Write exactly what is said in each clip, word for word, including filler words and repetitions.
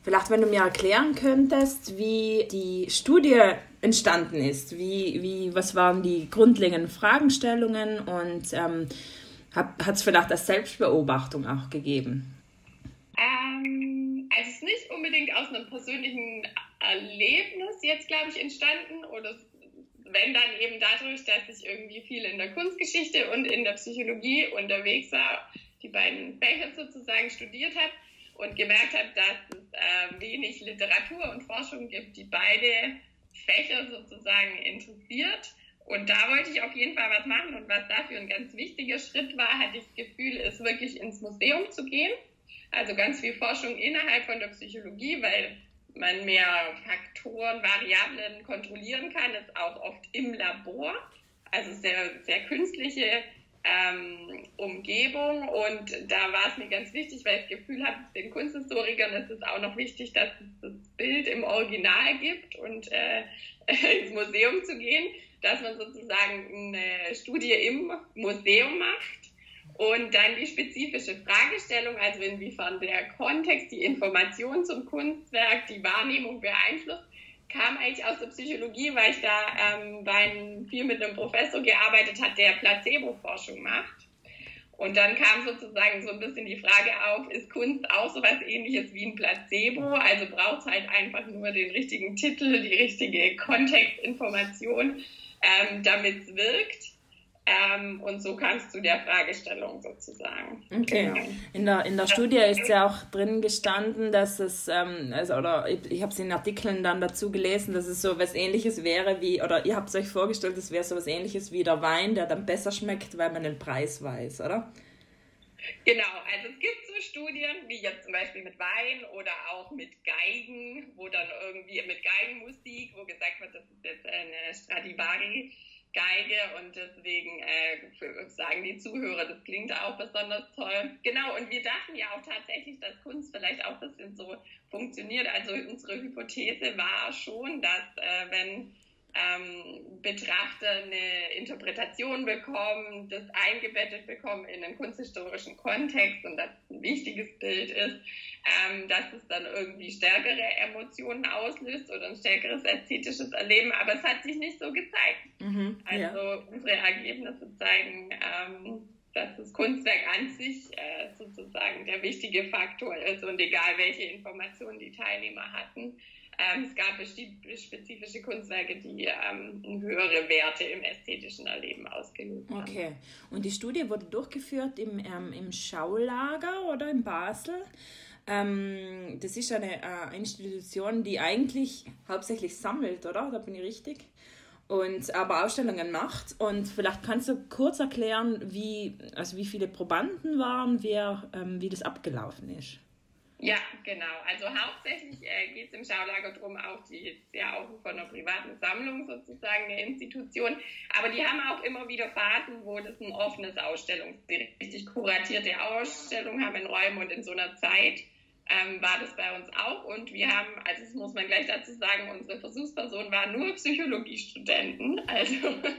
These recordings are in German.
Vielleicht, wenn du mir erklären könntest, wie die Studie entstanden ist, wie, wie, was waren die grundlegenden Fragestellungen und ähm, hat es vielleicht als Selbstbeobachtung auch gegeben? Ähm, also es ist nicht unbedingt aus einem persönlichen Erlebnis jetzt, glaube ich, entstanden oder wenn dann eben dadurch, dass ich irgendwie viel in der Kunstgeschichte und in der Psychologie unterwegs war, die beiden Fächer sozusagen studiert habe und gemerkt habe, dass es äh, wenig Literatur und Forschung gibt, die beide Fächer sozusagen interessiert. Und da wollte ich auf jeden Fall was machen und was dafür ein ganz wichtiger Schritt war, hatte ich das Gefühl, ist wirklich ins Museum zu gehen. Also ganz viel Forschung innerhalb von der Psychologie, weil man mehr Faktoren, Variablen kontrollieren kann, ist auch oft im Labor, also sehr, sehr künstliche ähm, Umgebung und da war es mir ganz wichtig, weil ich das Gefühl habe, den Kunsthistorikern ist es auch noch wichtig, dass es das Bild im Original gibt und äh, ins Museum zu gehen, dass man sozusagen eine Studie im Museum macht. Und dann die spezifische Fragestellung, also inwiefern der Kontext, die Information zum Kunstwerk, die Wahrnehmung beeinflusst, kam eigentlich aus der Psychologie, weil ich da ähm, bei, viel mit einem Professor gearbeitet habe, der Placebo-Forschung macht. Und dann kam sozusagen so ein bisschen die Frage auf, ist Kunst auch so was Ähnliches wie ein Placebo? Also braucht es halt einfach nur den richtigen Titel, die richtige Kontextinformation, ähm, damit es wirkt. Ähm, und so kam es zu der Fragestellung sozusagen. Okay. Genau. In der, in der Studie ist ja auch drin gestanden, dass es, ähm, also, oder ich, ich habe es in Artikeln dann dazu gelesen, dass es so was Ähnliches wäre wie, oder ihr habt es euch vorgestellt, es wäre so was Ähnliches wie der Wein, der dann besser schmeckt, weil man den Preis weiß, oder? Genau, also es gibt so Studien, wie jetzt zum Beispiel mit Wein oder auch mit Geigen, wo dann irgendwie mit Geigenmusik, wo gesagt wird, das ist jetzt eine Stradivari Geige und deswegen äh, sagen die Zuhörer, das klingt auch besonders toll. Genau, und wir dachten ja auch tatsächlich, dass Kunst vielleicht auch ein bisschen so funktioniert. Also unsere Hypothese war schon, dass äh, wenn ähm, Betrachter eine Interpretation bekommen, das eingebettet bekommen in einen kunsthistorischen Kontext und das ein wichtiges Bild ist, ähm, dass es dann irgendwie stärkere Emotionen auslöst oder ein stärkeres ästhetisches Erleben, aber es hat sich nicht so gezeigt. Mhm, also ja. Unsere Ergebnisse zeigen, ähm, dass das Kunstwerk an sich äh, sozusagen der wichtige Faktor ist und egal welche Informationen die Teilnehmer hatten, Ähm, es gab spezifische Kunstwerke, die ähm, höhere Werte im ästhetischen Erleben ausgelöst haben. Okay. Und die Studie wurde durchgeführt im, ähm, im Schaulager oder in Basel. Ähm, das ist eine äh, Institution, die eigentlich hauptsächlich sammelt, oder? Da bin ich richtig? Und aber Ausstellungen macht. Und vielleicht kannst du kurz erklären, wie, also wie viele Probanden waren, wer, ähm, wie das abgelaufen ist. Ja, genau. Also hauptsächlich äh, geht es im Schaulager darum, auch die ist ja auch von einer privaten Sammlung sozusagen eine Institution, aber die haben auch immer wieder Phasen, wo das ein offenes Ausstellungs-, richtig kuratierte Ausstellung haben in Räumen und in so einer Zeit ähm, war das bei uns auch und wir haben, also das muss man gleich dazu sagen, unsere Versuchsperson waren nur Psychologiestudenten, also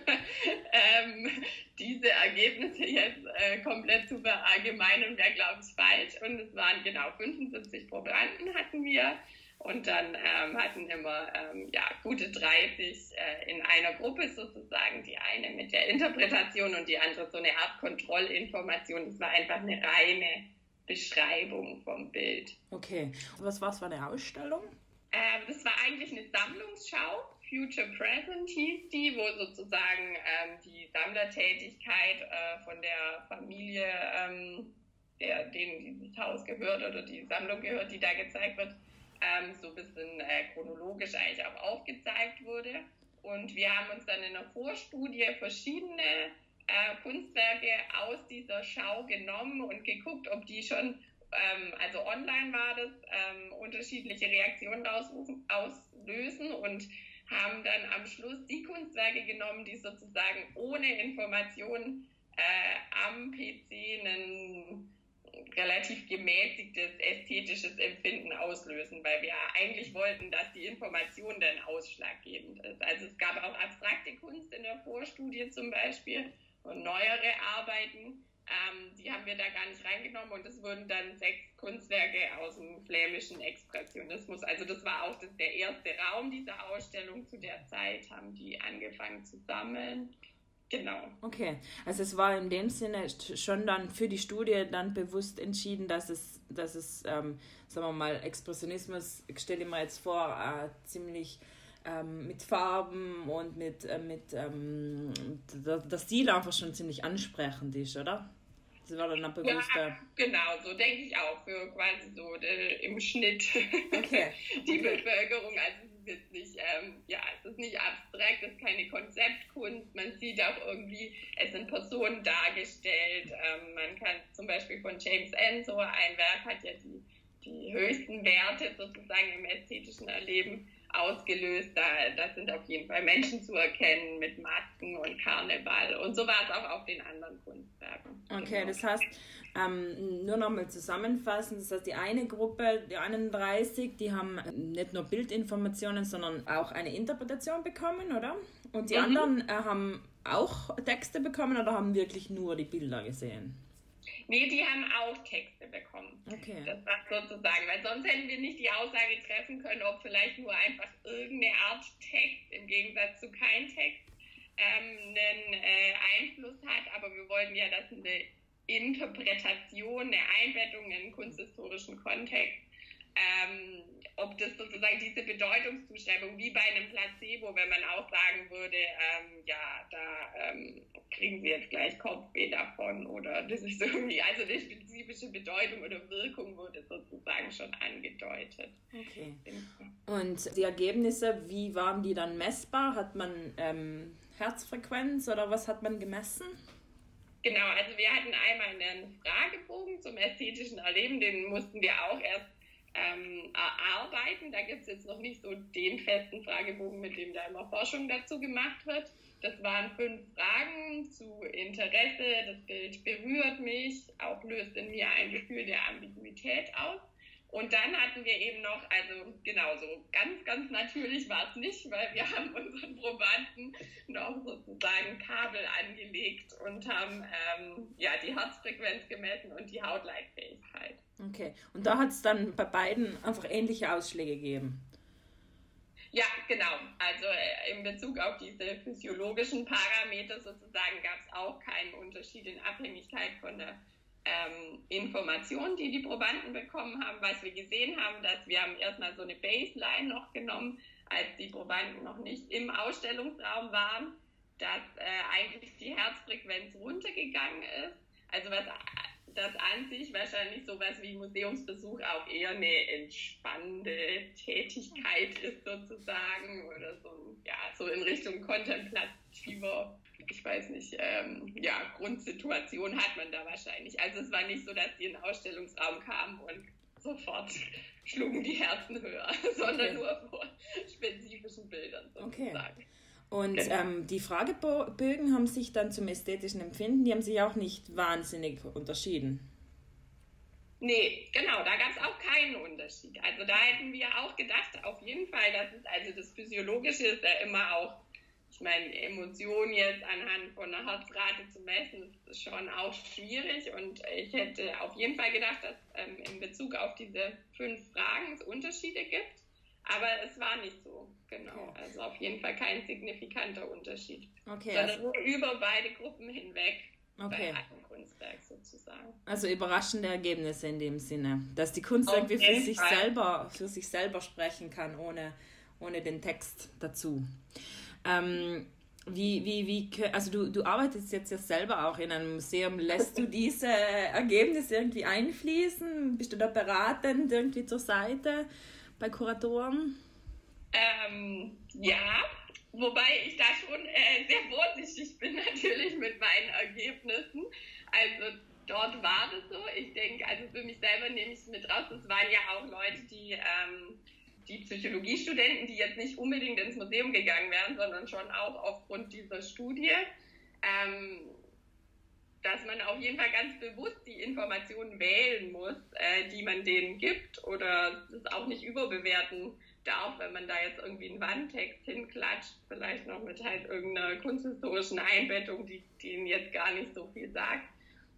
ähm, diese Ergebnisse jetzt äh, komplett zu verallgemeinern wäre, glaube ich, falsch. Und es waren genau fünfundsiebzig Probanden hatten wir und dann ähm, hatten immer ähm, ja, gute dreißig äh, in einer Gruppe sozusagen, die eine mit der Interpretation und die andere so eine Art Kontrollinformation. Das war einfach eine reine Beschreibung vom Bild. Okay. Was war es für eine Ausstellung? Äh, das war eigentlich eine Sammlungsschau. Future Present hieß die, wo sozusagen ähm, die Sammlertätigkeit äh, von der Familie, ähm, der, denen dieses Haus gehört oder die Sammlung gehört, die da gezeigt wird, ähm, so ein bisschen äh, chronologisch eigentlich auch aufgezeigt wurde. Und wir haben uns dann in der Vorstudie verschiedene äh, Kunstwerke aus dieser Schau genommen und geguckt, ob die schon, ähm, also online war das, ähm, unterschiedliche Reaktionen auslösen, auslösen und haben dann am Schluss die Kunstwerke genommen, die sozusagen ohne Information äh, am P C ein relativ gemäßigtes ästhetisches Empfinden auslösen, weil wir eigentlich wollten, dass die Information dann ausschlaggebend ist. Also es gab auch abstrakte Kunst in der Vorstudie zum Beispiel und neuere Arbeiten, Ähm, die haben wir da gar nicht reingenommen und es wurden dann sechs Kunstwerke aus dem flämischen Expressionismus. Also das war auch das, der erste Raum dieser Ausstellung. Zu der Zeit haben die angefangen zu sammeln. Genau. Okay, also es war in dem Sinne schon dann für die Studie dann bewusst entschieden, dass es, dass es ähm, sagen wir mal, Expressionismus, ich stelle mir jetzt vor, äh, ziemlich ähm, mit Farben und mit, äh, mit ähm, der, der Stil einfach schon ziemlich ansprechend ist, oder? Das war dann ein bewusster... Ja, genau, so denke ich auch, für quasi so de, im Schnitt okay. die okay. Bevölkerung, also es ist jetzt nicht, ähm, ja, es ist nicht abstrakt, es ist keine Konzeptkunst, man sieht auch irgendwie, es sind Personen dargestellt, ähm, man kann zum Beispiel von James Ensor, ein Werk hat ja die, die höchsten Werte sozusagen im ästhetischen Erleben ausgelöst, da, da sind auf jeden Fall Menschen zu erkennen mit Masken und Karneval und so war es auch auf den anderen Kunstwerken. Okay, genau. Das heißt, ähm, nur nochmal zusammenfassend, das heißt, die eine Gruppe, die einunddreißig, die haben nicht nur Bildinformationen, sondern auch eine Interpretation bekommen, oder? Und die mhm. anderen äh, haben auch Texte bekommen oder haben wirklich nur die Bilder gesehen? Nee, die haben auch Texte bekommen. Okay. Das war sozusagen, weil sonst hätten wir nicht die Aussage treffen können, ob vielleicht nur einfach irgendeine Art Text im Gegensatz zu kein Text ähm, einen äh, Einfluss hat. Aber wir wollten ja, dass eine Interpretation, eine Einbettung in einen kunsthistorischen Kontext, ähm, ob das sozusagen diese Bedeutungszuschreibung wie bei einem Placebo, wenn man auch sagen würde, ähm, ja, da ähm, kriegen Sie jetzt gleich Kopfweh davon oder das ist irgendwie, also eine spezifische Bedeutung oder Wirkung wurde sozusagen schon angedeutet. Okay. Und die Ergebnisse, wie waren die dann messbar? Hat man ähm, Herzfrequenz oder was hat man gemessen? Genau, also wir hatten einmal einen Fragebogen zum ästhetischen Erleben, den mussten wir auch erst Ähm, erarbeiten. Da gibt es jetzt noch nicht so den festen Fragebogen, mit dem da immer Forschung dazu gemacht wird. Das waren fünf Fragen zu Interesse, das Bild berührt mich, auch löst in mir ein Gefühl der Ambiguität aus. Und dann hatten wir eben noch, also genau so ganz, ganz natürlich war es nicht, weil wir haben unseren Probanden noch sozusagen Kabel angelegt und haben ähm, ja, die Herzfrequenz gemessen und die Hautleitfähigkeit. Okay, und da hat es dann bei beiden einfach ähnliche Ausschläge gegeben? Ja, genau. Also äh, in Bezug auf diese physiologischen Parameter sozusagen gab es auch keinen Unterschied in Abhängigkeit von der ähm, Information, die die Probanden bekommen haben. Was wir gesehen haben, dass wir haben erstmal so eine Baseline noch genommen, als die Probanden noch nicht im Ausstellungsraum waren, dass äh, eigentlich die Herzfrequenz runtergegangen ist. Also was das an sich wahrscheinlich sowas wie Museumsbesuch auch eher eine entspannende Tätigkeit ist sozusagen oder so, ja, so in Richtung kontemplativer, ich weiß nicht, ähm, ja, Grundsituation hat man da wahrscheinlich. Also es war nicht so, dass die in den Ausstellungsraum kamen und sofort schlugen die Herzen höher, sondern okay. nur vor spezifischen Bildern sozusagen. Okay. Und ähm, die Fragebögen haben sich dann zum ästhetischen Empfinden, die haben sich auch nicht wahnsinnig unterschieden. Nee, genau, da gab es auch keinen Unterschied. Also da hätten wir auch gedacht, auf jeden Fall, dass es, also das Physiologische ist ja immer auch, ich meine, Emotionen jetzt anhand von einer Herzrate zu messen, ist schon auch schwierig und ich hätte auf jeden Fall gedacht, dass ähm, in Bezug auf diese fünf Fragen es Unterschiede gibt. Aber es war nicht so, genau. Okay. Also auf jeden Fall kein signifikanter Unterschied. Okay, sondern also, nur über beide Gruppen hinweg okay. bei einem Kunstwerk sozusagen. Also überraschende Ergebnisse in dem Sinne, dass die Kunst auf irgendwie für sich, Fall. selber, für sich selber sprechen kann, ohne, ohne den Text dazu. Ähm, wie, wie, wie, also du, du arbeitest jetzt ja selber auch in einem Museum. Lässt du diese Ergebnisse irgendwie einfließen? Bist du da beratend irgendwie zur Seite bei Kuratoren? Ähm, ja, wobei ich da schon äh, sehr vorsichtig bin natürlich mit meinen Ergebnissen. Also dort war das so. Ich denke, also für mich selber nehme ich es mit raus. Das waren ja auch Leute, die, ähm, die Psychologiestudenten, die jetzt nicht unbedingt ins Museum gegangen wären, sondern schon auch aufgrund dieser Studie. Ähm, dass man auf jeden Fall ganz bewusst die Informationen wählen muss, äh, die man denen gibt oder das auch nicht überbewerten darf, wenn man da jetzt irgendwie einen Wandtext hinklatscht, vielleicht noch mit halt irgendeiner kunsthistorischen Einbettung, die, die ihnen jetzt gar nicht so viel sagt.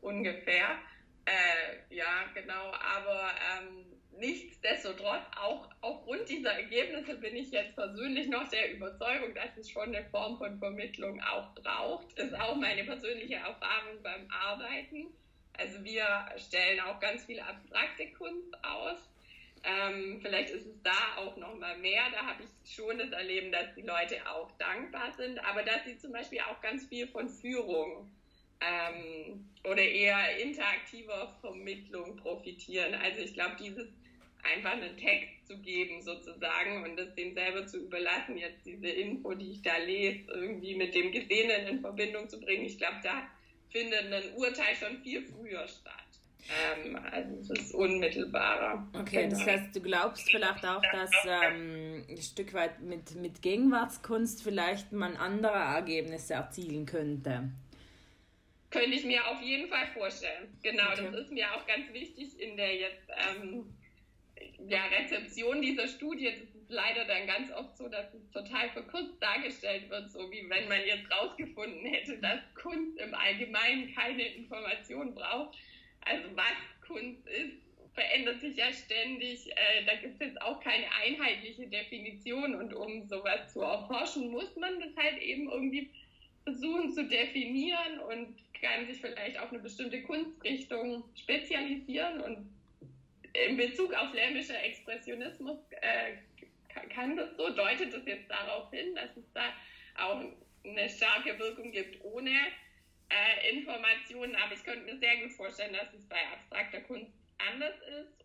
ungefähr. Äh, ja, genau, aber ähm, nichtsdestotrotz, auch aufgrund dieser Ergebnisse bin ich jetzt persönlich noch der Überzeugung, dass es schon eine Form von Vermittlung auch braucht. Ist auch meine persönliche Erfahrung beim Arbeiten. Also wir stellen auch ganz viel abstrakte Kunst aus. Ähm, vielleicht ist es da auch noch mal mehr. Da habe ich schon das Erleben, dass die Leute auch dankbar sind, aber dass sie zum Beispiel auch ganz viel von Führung ähm, oder eher interaktiver Vermittlung profitieren. Also ich glaube, dieses einfach einen Text zu geben sozusagen und es denen selber zu überlassen, jetzt diese Info, die ich da lese, irgendwie mit dem Gesehenen in Verbindung zu bringen. Ich glaube, da findet ein Urteil schon viel früher statt. Ähm, also es ist unmittelbarer. Okay, das heißt, du glaubst vielleicht auch, dass ähm, ein Stück weit mit, mit Gegenwartskunst vielleicht man andere Ergebnisse erzielen könnte. Könnte ich mir auf jeden Fall vorstellen. Genau, okay. Das ist mir auch ganz wichtig in der jetzt ähm, ja, Rezeption dieser Studie. Das ist leider dann ganz oft so, dass es total verkürzt dargestellt wird, so wie wenn man jetzt rausgefunden hätte, dass Kunst im Allgemeinen keine Information braucht. Also was Kunst ist, verändert sich ja ständig. Äh, da gibt es jetzt auch keine einheitliche Definition und um sowas zu erforschen, muss man das halt eben irgendwie versuchen zu definieren und kann sich vielleicht auf eine bestimmte Kunstrichtung spezialisieren. Und in Bezug auf flämischer Expressionismus äh, kann das so, deutet das jetzt darauf hin, dass es da auch eine starke Wirkung gibt ohne Äh, Informationen, aber ich könnte mir sehr gut vorstellen, dass es bei abstrakter Kunst anders ist